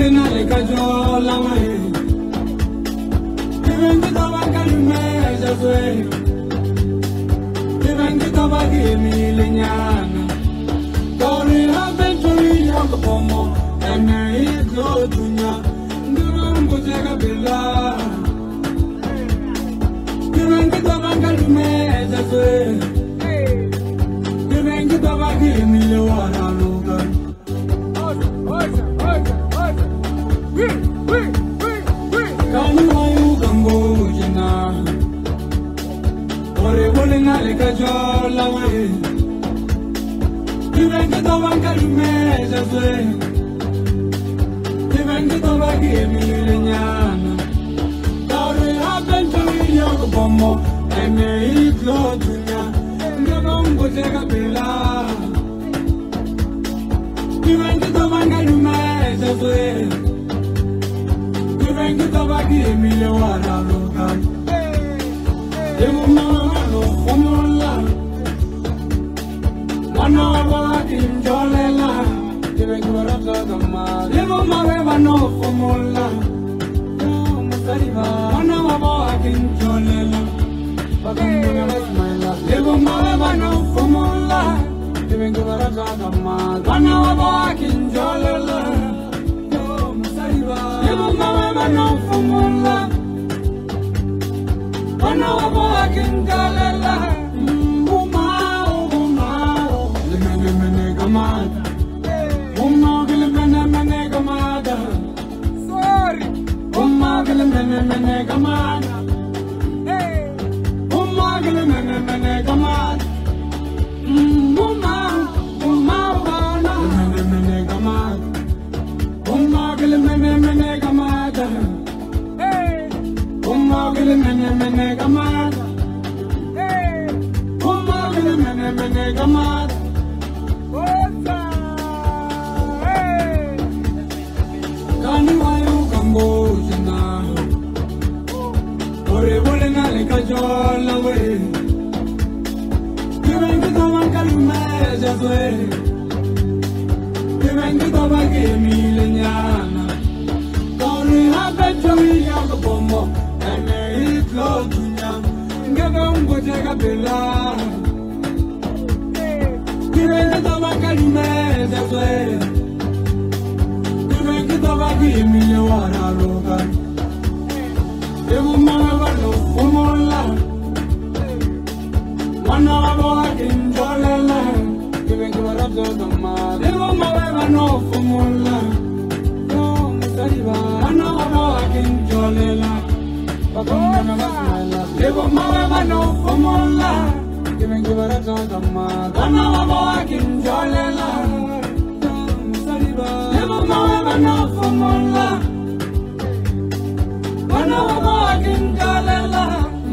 bulina le kajola we. Kivengi tabaka lumeja zwe. Kivengi tabaki emile nyana. Tori habenturi yoko pomo. Ene iglo dunya. Ndurungu jega bila. Kivengi tabaka lumeja zwe. Kivengi tabaki emile wara luga. Kani wayu gambo jina. Ore bulina le kajola we. Kivengi tabaka lumeja zwe. Kivengi tabaki emile nyana. Tori habenturi yoko pomo. Ene iglo dunya. Ndurungu jega bila. Kivengi tabaka lumeja zwe. Kivengi tabaki emile wara luga. Emu mama no fomola. Wana wabaki njolela. Kivengi warata kama. Emu mama no fomola. Wana wabaki njolela. Bakamuna basmaila. Emu mama no fomola. Kivengi warata kama. Wana wabaki njolela. Emu mama no fomola. Wana wabaki njolela. Umao, lemene gamada. Umao lemene gamada. Sorry. Umao lemene gamada. Umao lemene gamada. Umao lemene gamada. Umao lemene gamada. Umao lemene gamada. Umao lemene gamada. Kani wayu gambo jina. Ore bulina le kajola we. Kivengi tabaka lumeja zwe. Kivengi tabaki emile nyana. Tori habenturi yoko pomo. Ene iglo dunya. Ndurungu jega bila. Kivengi tabaka lumeja zwe. Kivengi tabaki emile wara luga. Emu mama no fomola. Wana wabaki njolela. Kivengi warata kama. Emu mama no fomola. Wana wabaki njolela. Bakamuna basmaila. Emu mama no fomola. Kivengi warata kama. Wana wabaki njolela. Emu mama no fomola. Wana wabaki njolela.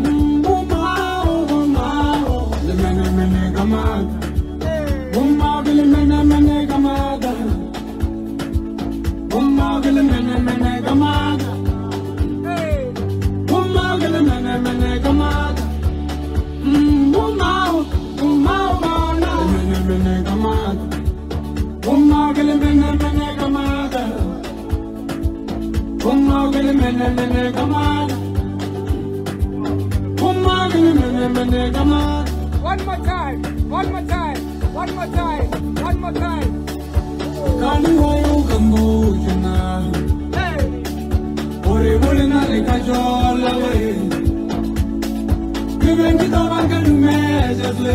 Umao, lemene gamada. Umao lemene gamada. Umao lemene gamada. Umao lemene gamada. Umao lemene gamada. Umao lemene gamada. Umao lemene gamada. Umao lemene gamada. One more time. Kani wayu gambo jina. Ore bulina le kajola we. Kivengi tabaka lumeja zwe.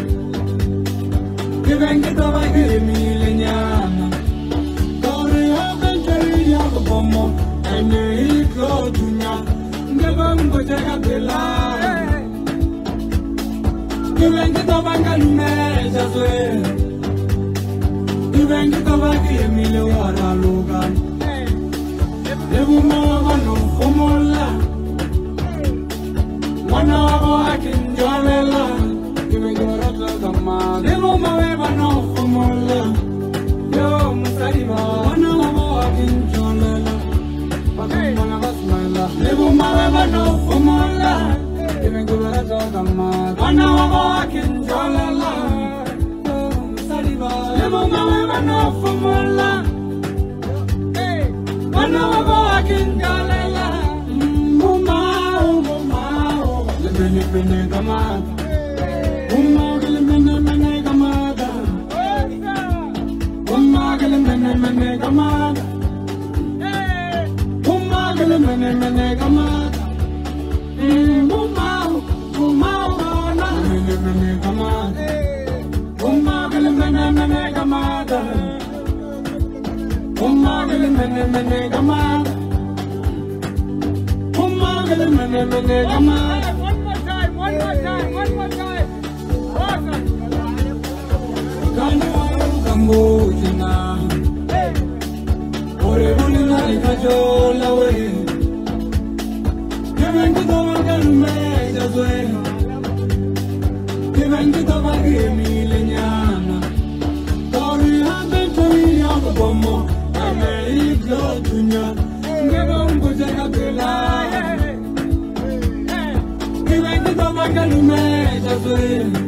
Kivengi tabaki emile nyana. Tori habenturi yoko pomo. Ene iglo dunya. Ndurungu jega bila. Kivengi tabaka lumeja zwe. Kivengi tabaki emile wara luga. Emu mama no fomola. Wana wabaki njolela. Kivengi warata kama. Emu mama no fomola. Yo musariba. Wana wabaki njolela. Bakamuna basmaila. Emu mama no fomola. Kivengi warata kama. Wana wabaki njolela. Emu mama no fomola. mene kamada. Umagale mene kamada. Umagale mene kamada. Umagale mene kamada. Umau na mene kamada. Umagale mene kamada. Umagale mene kamada. Umagale mene kamada. One more time. Kanu kambujina. Ore bulina ikajola we. Kevengi toba kalume jazwe. Kevengi toba gemile nyana. Tori hande tori yako bomo. Ame iklo dunya. Ngebo mbuja kabela. Kevengi toba kalume jazwe.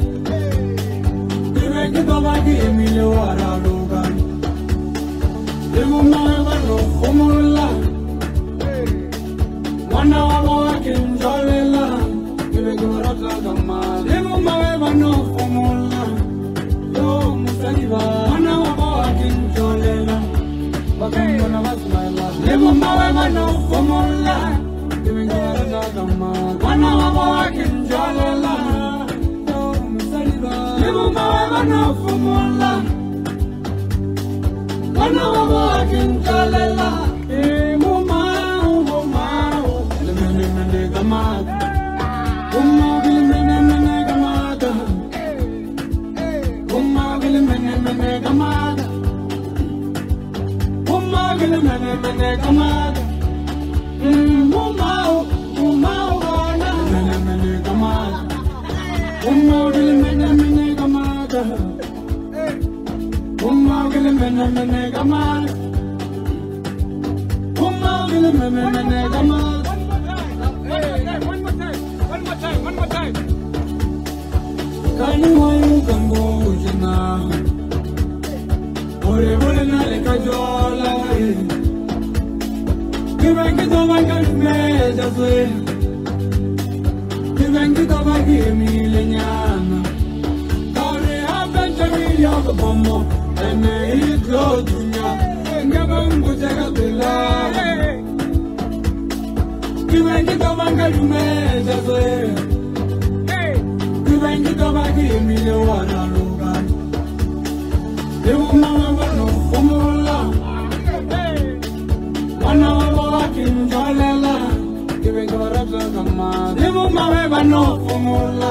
Kevengi toba gemile wara logan. Demu mawa no formula. Wana wabo akinjolela. Kevengi warata kama. Demu mawa no formula. Yo musaliba. Wana wabo akinjolela. Bakuna basmaila. Demu mawa no formula. Kevengi warata kama. Wana wabo akinjolela. Yo musaliba. Demu mawa no formula. Wana wabo akinjolela. Mene kamada. Umagale mene kamada. Umagale mene kamada. Umagale mene kamada. Umau na mene kamada. Umagale mene kamada. Umagale mene kamada. Umagale mene kamada. One more time. Kanu wayu kambujina. Ore bulina ikajola we. Kevengi toba kalume jazwe. Kevengi toba gemile nyana. Tori hande tori yako bomo. Ame iklo dunya. Ngebo mbuja kabela. Kevengi toba kalume jazwe. Kevengi toba gemile wara logan. Demu mawa no formula. Wana wabo akinjolela. Kevengi warata kama. Demu mawa no formula.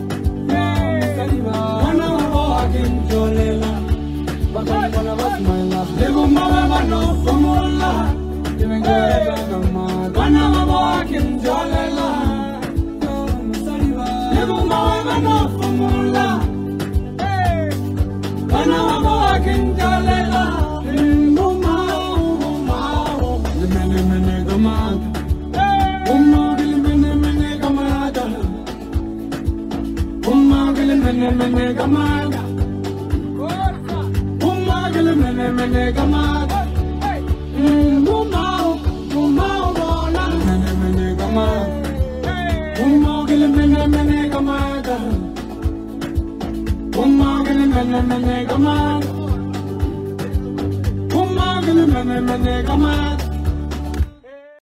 Wana wabo akinjolela. Bakuna basmaila. Demu mawa no formula. Kevengi warata kama. Wana wabo akinjolela. Demu mawa no formula. Wana wabo akinjolela. Umau mene kamada. Umagale mene kamada. Umagale mene kamada. Umagale mene kamada. Umau na mene kamada. Umagale mene kamada. Umagale mene kamada. Umagale mene kamada.